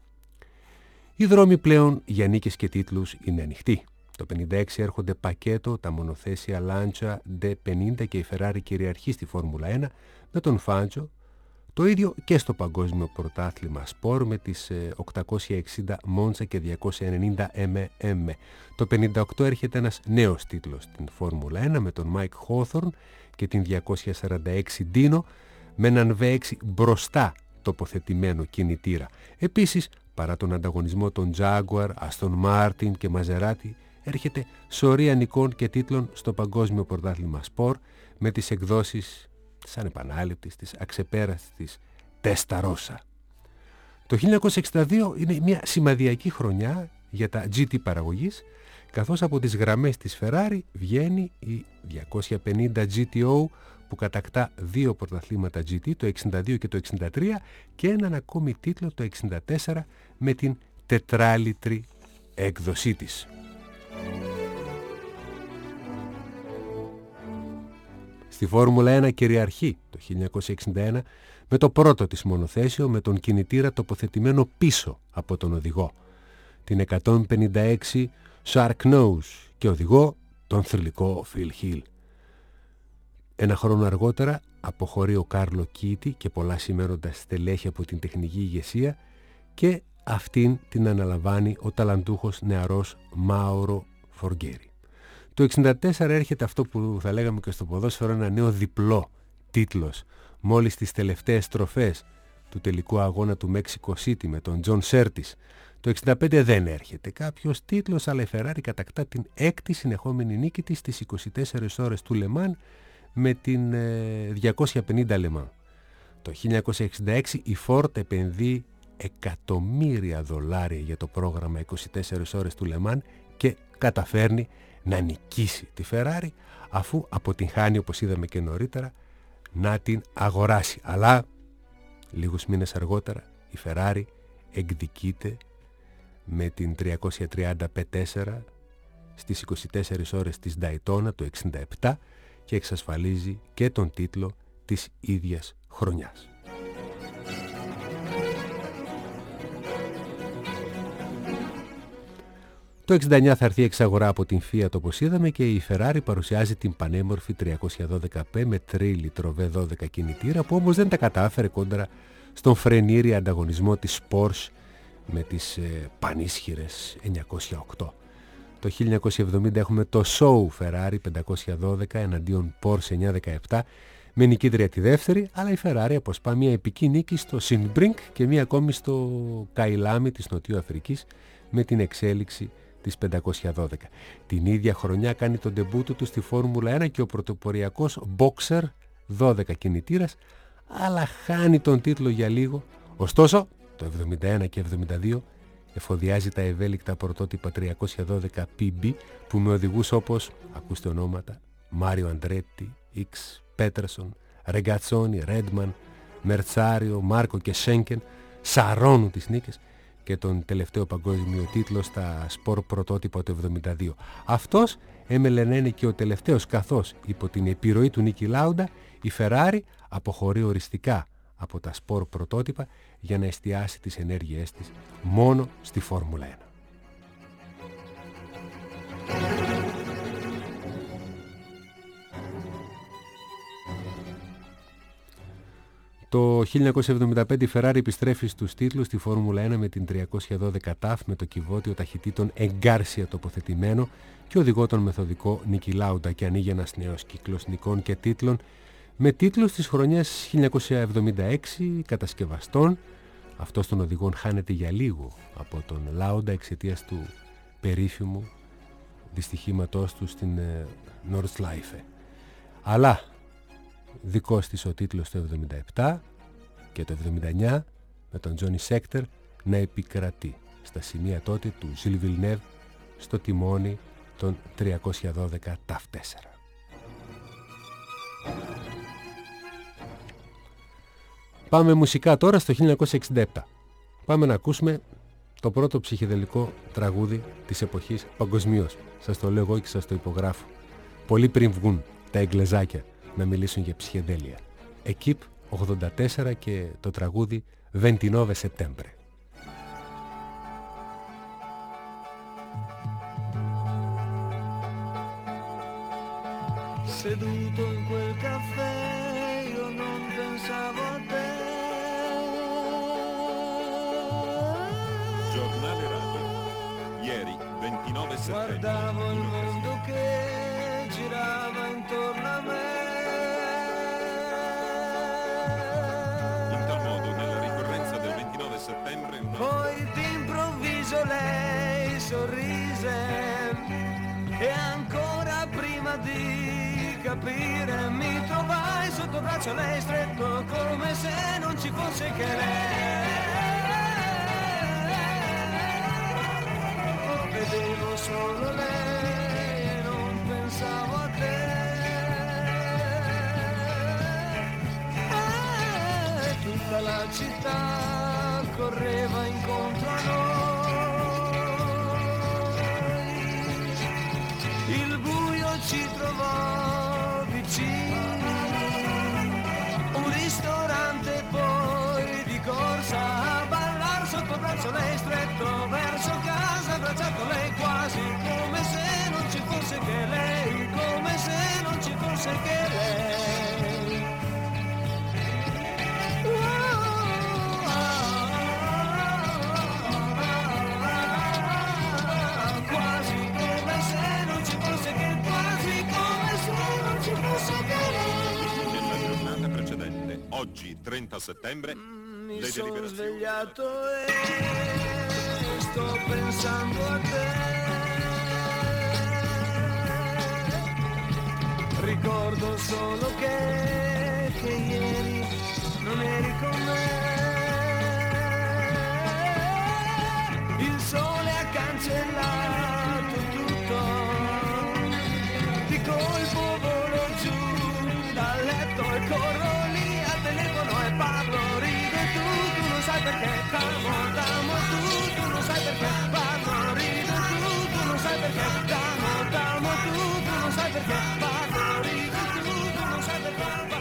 Οι δρόμοι πλέον για νίκες και τίτλους είναι ανοιχτοί. Το πενήντα έξι έρχονται πακέτο τα μονοθέσια Lancia ντι πενήντα και η Ferrari κυριαρχεί στη Φόρμουλα ένα με τον Φάντζο. Το ίδιο και στο παγκόσμιο πρωτάθλημα σπορ με τις οκτακόσια εξήντα Monza και διακόσια ενενήντα εμ εμ. Το πενήντα οκτώ έρχεται ένας νέος τίτλος στην Φόρμουλα ένα με τον Mike Hawthorne και την διακόσια σαράντα έξι Dino με έναν βι έξι μπροστά τοποθετημένο κινητήρα. Επίσης, παρά τον ανταγωνισμό των Jaguar, Aston Martin και Maserati, έρχεται σωρία νικών και τίτλων στο παγκόσμιο πρωτάθλημα σπορ με τις εκδόσεις της ανεπανάληπτης, της αξεπέραστης Testarossa. Το χίλια εννιακόσια εξήντα δύο είναι μια σημαδιακή χρονιά για τα τζι τι παραγωγής, καθώς από τις γραμμές της Ferrari βγαίνει η διακόσια πενήντα τζι τι ο που κατακτά δύο πρωταθλήματα τζι τι, το εξήντα δύο και το εξήντα τρία, και έναν ακόμη τίτλο το εξήντα τέσσερα με την τετράλιτρη έκδοσή της. Στη Φόρμουλα ένα κυριαρχεί το χίλια εννιακόσια εξήντα ένα με το πρώτο της μονοθέσιο με τον κινητήρα τοποθετημένο πίσω από τον οδηγό. Την εκατόν πενήντα έξι Sharknose και οδηγό τον θρυλικό Phil Hill. Ένα χρόνο αργότερα αποχωρεί ο Κάρλο Κίτι και πολλά σημαίνοντα στελέχη από την τεχνική ηγεσία και αυτήν την αναλαμβάνει ο ταλαντούχος νεαρός Μάουρο Φοργκέρι. Το εξήντα τέσσερα έρχεται αυτό που θα λέγαμε και στο ποδόσφαιρο, ένα νέο διπλό τίτλος. Μόλις τις τελευταίες στροφές του τελικού αγώνα του Mexico City με τον John Surtees. Το εξήντα πέντε δεν έρχεται κάποιος τίτλος, αλλά η Ferrari κατακτά την έκτη συνεχόμενη νίκη της στις είκοσι τέσσερις ώρες του Λεμάν με την ε, διακόσια πενήντα Λεμάν. Το χίλια εννιακόσια εξήντα έξι η Ford επενδύει εκατομμύρια δολάρια για το πρόγραμμα είκοσι τέσσερις ώρες του Λεμάν και καταφέρνει να νικήσει τη Ferrari, αφού αποτυγχάνει, όπως είδαμε και νωρίτερα, να την αγοράσει. Αλλά λίγους μήνες αργότερα η Ferrari εκδικείται με την τριακόσια τριάντα πι τέσσερα στις είκοσι τέσσερις ώρες της Daytona το εξήντα επτά και εξασφαλίζει και τον τίτλο της ίδιας χρονιάς. Το εξήντα εννιά θα έρθει εξαγορά από την Fiat, όπως είδαμε, και η Ferrari παρουσιάζει την πανέμορφη τριακόσια δώδεκα πι με τρίλιτρο βι δώδεκα κινητήρα, που όμως δεν τα κατάφερε κόντρα στον φρενήρη ανταγωνισμό της Porsche με τις ε, πανίσχυρες εννιακόσια οκτώ. Το χίλια εννιακόσια εβδομήντα έχουμε το Show Ferrari πεντακόσια δώδεκα εναντίον Porsche εννιακόσια δεκαεπτά με νικήτρια τη δεύτερη, αλλά η Ferrari αποσπά μια επική νίκη στο Sindbrink και μια ακόμη στο Καϊλάμι της Νοτιού Αφρικής με την εξέλιξη της πεντακόσια δώδεκα. Την ίδια χρονιά κάνει τον ντεμπούτο του στη Φόρμουλα ένα και ο πρωτοποριακός Boxer δώδεκα κινητήρας, αλλά χάνει τον τίτλο για λίγο. Ωστόσο, το εβδομήντα ένα και εβδομήντα δύο εφοδιάζει τα ευέλικτα πρωτότυπα τριακόσια δώδεκα πι μπι που με οδηγούς όπως, ακούστε ονόματα, Μάριο Αντρέτη, X, Πέτρεσον, Ρεγκατσόνι, Ρέντμαν, Μερτσάριο, Μάρκο και Σέγκεν σαρώνουν τις νίκες και τον τελευταίο παγκόσμιο τίτλο στα σπορ πρωτότυπα του εβδομήντα δύο. Αυτός έμελε να είναι και ο τελευταίος, καθώς υπό την επιρροή του Νίκι Λάουντα η Ferrari αποχωρεί οριστικά από τα σπορ πρωτότυπα για να εστιάσει τις ενέργειές της μόνο στη Φόρμουλα ένα. Το χίλια εννιακόσια εβδομήντα πέντε η Ferrari επιστρέφει στους τίτλους στη Φόρμουλα ένα με την τριακόσια δώδεκα ταφ με το κυβότιο ταχυτήτων εγκάρσια τοποθετημένο και οδηγό τον μεθοδικό Νίκι Λάουντα, και ανοίγει ένας νέος κύκλος νικών και τίτλων με τίτλους της χρονιάς χίλια εννιακόσια εβδομήντα έξι κατασκευαστών. Αυτός των οδηγών χάνεται για λίγο από τον Λάουντα εξαιτίας του περίφημου δυστυχήματός του στην Nordschleife. Αλλά δικός της ο τίτλος το εβδομήντα επτά και το εβδομήντα εννιά με τον Τζόνι Σέκτερ να επικρατεί στα σημεία τότε του Ζιλ Βιλνέβ στο τιμόνι των τριακόσια δώδεκα ταφ τέσσερα. Πάμε μουσικά τώρα στο χίλια εννιακόσια εξήντα επτά. Πάμε να ακούσουμε το πρώτο ψυχεδελικό τραγούδι της εποχής παγκοσμίως. Σας το λέω εγώ και σας το υπογράφω. Πολύ πριν βγουν τα εγγλεζάκια να μιλήσουν για ψυχεδέλεια. Εκίπ ογδόντα τέσσερα και το τραγούδι ventinove settembre. Seduto in quel caffè io non pensavo a te. Giornale radio. Ieri ventinove settembre. Guardavo il mondo che girava intorno a me. In tal modo nella ricorrenza del ventinove settembre una... Poi d'improvviso lei sorrise e ancora prima di capire mi trovai sotto braccio a lei stretto come se non ci fosse che lei. Vedevo solo lei e non pensavo a te. E tutta la città correva incontro a noi. Il buio ci trovò vicini, un ristorante poi di corsa a ballar sotto braccio lei stretto verso casa, abbracciato lei quasi come se non ci fosse che lei, come se non ci fosse che lei. Quasi come se non ci fosse che quasi come se non ci fosse che lei. Nella giornata precedente, oggi trenta settembre, Mi le sono deliberazioni... svegliato e sto pensando a te. Ricordo solo che, che ieri non eri con me. Il sole ha cancellato tutto, di colpo volo giù dal letto e corro lì al telefono e parlo, rido e tu, tu non sai perché t'amo, t'amo tu, tu non sai perché parlo, rido e tu, tu non sai perché t'amo, t'amo tu, tu non sai perché parlo, rido e tu, tu non sai perché parlo.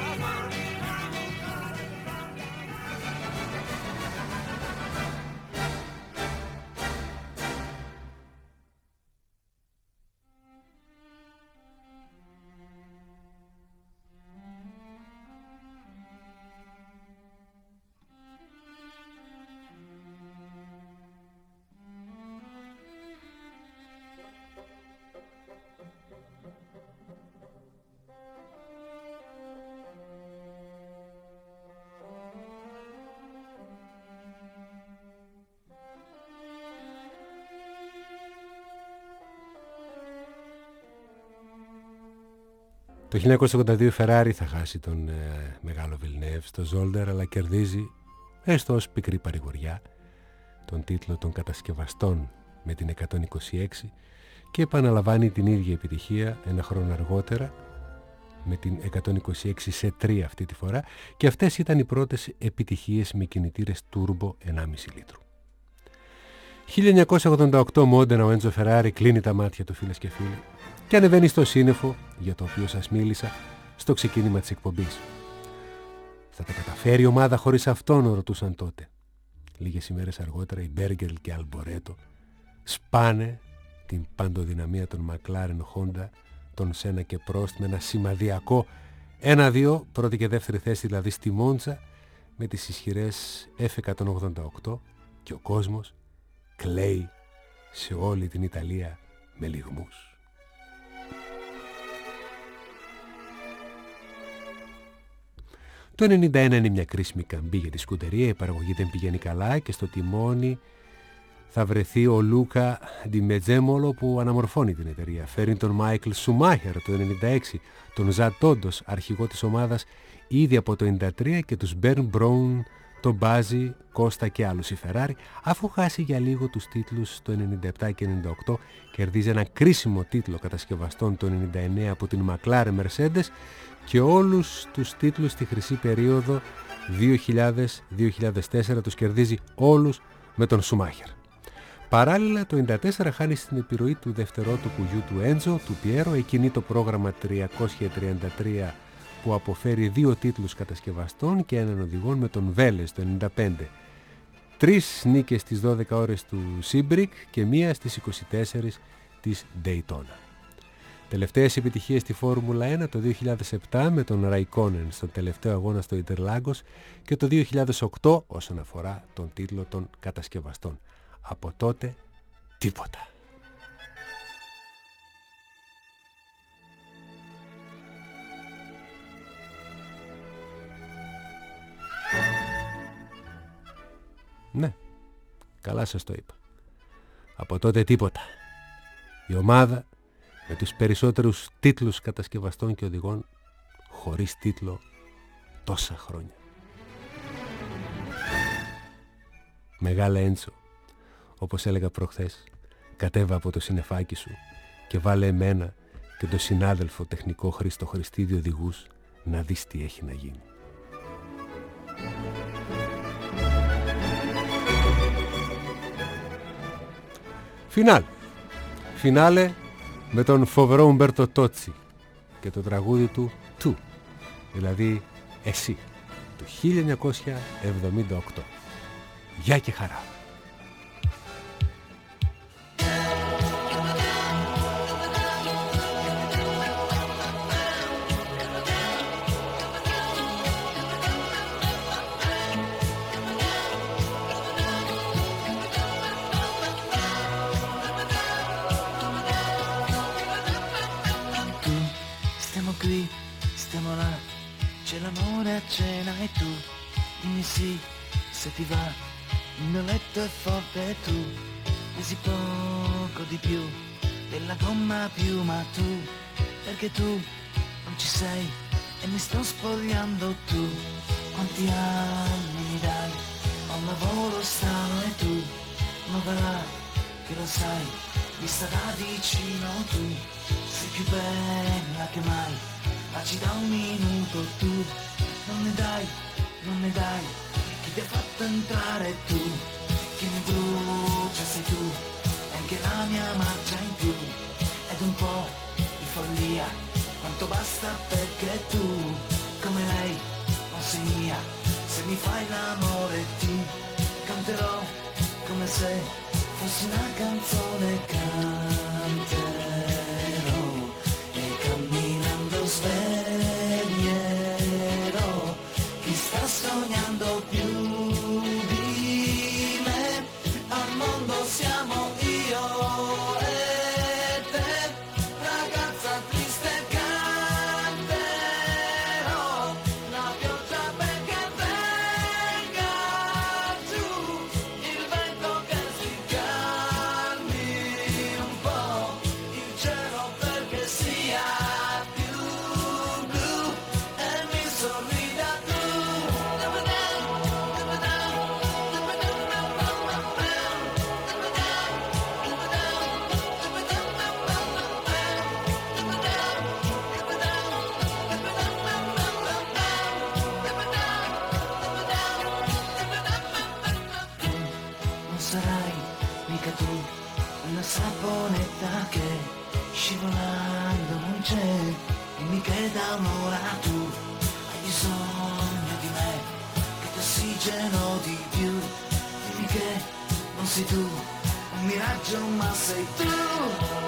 Το χίλια εννιακόσια ογδόντα δύο η Ferrari θα χάσει τον ε, μεγάλο Βιλνέβ στο Zolder, αλλά κερδίζει, έστω ως πικρή παρηγοριά, τον τίτλο των κατασκευαστών με την εκατόν είκοσι έξι και επαναλαμβάνει την ίδια επιτυχία ένα χρόνο αργότερα με την εκατόν είκοσι έξι σε τρία αυτή τη φορά, και αυτές ήταν οι πρώτες επιτυχίες με κινητήρες turbo ενάμιση λίτρου. χίλια εννιακόσια ογδόντα οκτώ Μόντενα, ο Έντζο Φεράρι κλείνει τα μάτια του, φίλες και φίλοι, και ανεβαίνει στο σύννεφο για το οποίο σας μίλησα στο ξεκίνημα της εκπομπής. Θα τα καταφέρει η ομάδα χωρίς αυτόν, ρωτούσαν τότε. Λίγες ημέρες αργότερα οι Μπέργκερ και Αλμπορέτο σπάνε την παντοδυναμία των Μακλάρεν Χόντα, τον Σένα και Πρόστ με ένα σημαδιακό ένα δύο, πρώτη και δεύτερη θέση δηλαδή στη Μόντζα, με τις ισχυρές εφ εκατόν ογδόντα οκτώ και ο κόσμος κλαίει σε όλη την Ιταλία με λυγμούς. Το ενενήντα ένα είναι μια κρίσιμη καμπή για τη σκουτερία, η παραγωγή δεν πηγαίνει καλά και στο τιμόνι θα βρεθεί ο Λούκα Ντιμετζέμολο που αναμορφώνει την εταιρεία. Φέρει τον Μάικλ Σουμάχερ το ενενήντα έξι, τον Ζα Τόντος, αρχηγό της ομάδας ήδη από το ενενήντα τρία και τους Μπέρν Μπράουν, τον Μπάζι, Κώστα και άλλους. Η Ferrari, αφού χάσει για λίγο τους τίτλους το ενενήντα επτά και ενενήντα οκτώ, κερδίζει ένα κρίσιμο τίτλο κατασκευαστών το ενενήντα εννέα από την McLaren Mercedes και όλους τους τίτλους στη χρυσή περίοδο δύο χιλιάδες με δύο χιλιάδες τέσσερα τους κερδίζει όλους με τον Σουμάχερ. Παράλληλα, το ενενήντα τέσσερα χάνει στην επιρροή του δευτερότοπου γιου του Έντζο, του Πιέρο, εκκινεί το πρόγραμμα τριακόσια τριάντα τρία που αποφέρει δύο τίτλους κατασκευαστών και έναν οδηγών με τον Βέλες το ενενήντα πέντε. Τρεις νίκες στις δώδεκα ώρες του Σίμπρικ και μία στις είκοσι τέσσερις της Ντέιτονα. Τελευταίες επιτυχίες στη Φόρμουλα ένα το δύο χιλιάδες επτά με τον Ραϊκόνεν στον τελευταίο αγώνα στο Ιντερλάγκος και το δύο χιλιάδες οκτώ όσον αφορά τον τίτλο των κατασκευαστών. Από τότε τίποτα. Ναι, καλά σας το είπα. Από τότε τίποτα. Η ομάδα με τους περισσότερους τίτλους κατασκευαστών και οδηγών χωρίς τίτλο τόσα χρόνια. Μεγάλα Έντσο, όπως έλεγα προχθές, κατέβα από το συννεφάκι σου και βάλε εμένα και τον συνάδελφο τεχνικό Χρήστο Χριστίδη οδηγούς να δεις τι έχει να γίνει. Φινάλε. Φινάλε με τον φοβερό Ουμπέρτο Τότσι και το τραγούδι του «Του», δηλαδή «Εσύ», του χίλια εννιακόσια εβδομήντα οκτώ. Γεια και χαρά. Stiamo là, c'è l'amore a cena e tu dimmi sì, se ti va, il mio letto è forte e tu pesi poco di più della gomma più, ma tu, perché tu non ci sei e mi sto spogliando tu, quanti anni mi dai, ho un lavoro strano e tu, ma va là, che lo sai, vista da vicino tu, sei più bella che mai. Ma ci da un minuto tu, non ne dai, non ne dai, chi ti ha fatto entrare tu, chi mi brucia sei tu, e anche la mia marcia in più, ed un po' di follia, quanto basta perché tu, come lei, non sei mia, se mi fai l'amore ti canterò, come se fossi una canzone canterò, e camminando sveglierò chi sta sognando più di me, al mondo siamo io e te, ragazza triste canterò, la pioggia perché venga giù, il vento che si calmi un po', il cielo perché sia saponetta che scivolando non c'è e mi queda un'ora tu hai bisogno di me che ti ossigeno di più, dimmi che non sei tu un miraggio ma sei tu.